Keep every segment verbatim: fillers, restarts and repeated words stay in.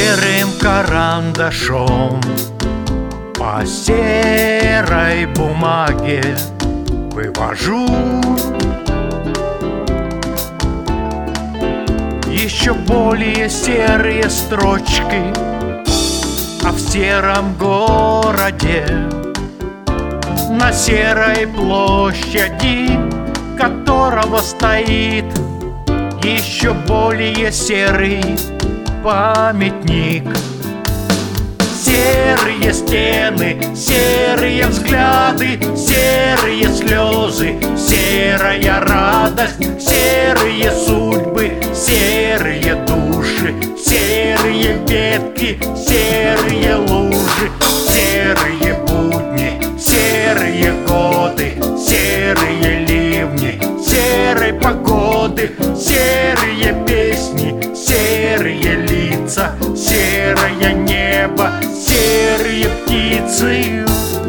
серым карандашом по серой бумаге вывожу еще более серые строчки о в сером городе, на серой площади которого стоит еще более серый памятник. Серые стены, серые взгляды, серые слезы, серая радость, серые судьбы, серые души, серые ветки, серые лужи, серые будни, серые годы, серые ливни, серой погоды, серые песни, серые лица, серое небо, серые птицы.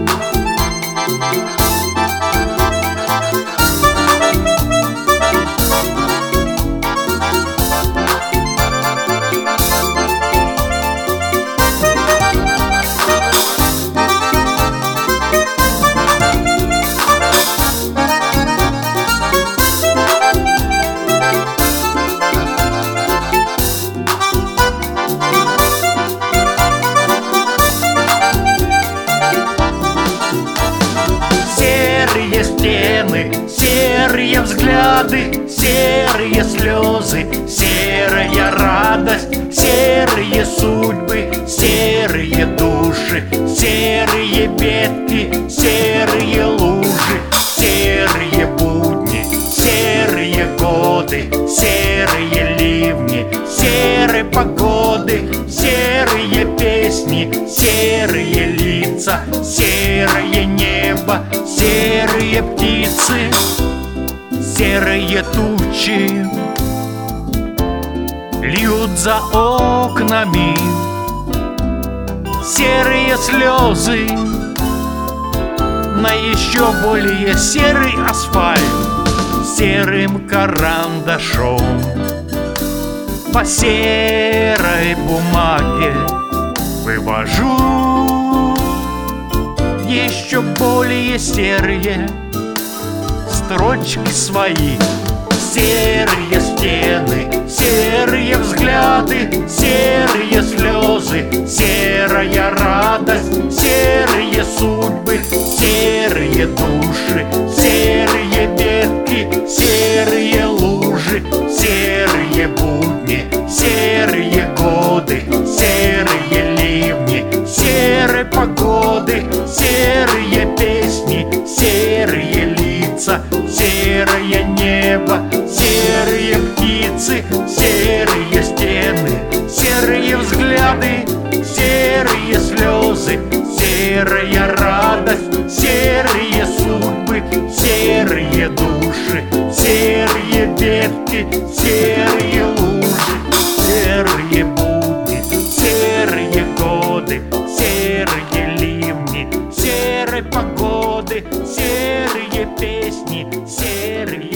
Серые стены, серые взгляды, серые слезы, серая радость, серые судьбы, серые души, серые ветки, серые лужи, серые будни, серые годы, серые ливни, серые погоды, серые песни, серые лица, серое небо, серые птицы, серые тучи льют за окнами, серые слезы на еще более серый асфальт, серым карандашом по серой бумаге вывожу еще более серые строчки свои. Серые стены, серые взгляды, серые слезы, серая радость, серые судьбы, серые души, серые ветки, серые лужи, серые будни, серые годы, серые ливни, серые погоды, серые песни, серые лица, серое небо, серые птицы, серые стены, серые взгляды, серые слезы, серая радость, серые судьбы, серые души, серые ветки, серые лужи, серые будни, серые годы, серые ливни, серые погоды, серые песни, серые